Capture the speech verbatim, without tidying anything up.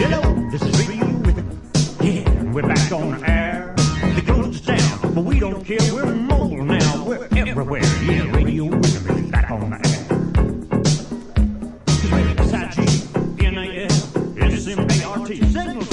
Hello, this is Radio Rhythm. Yeah, we're back on the air. They closed us down, but we don't care. We're mobile now. We're everywhere. Yeah, Radio Rhythm is back on the air. S I G N A L S M A R T. Signal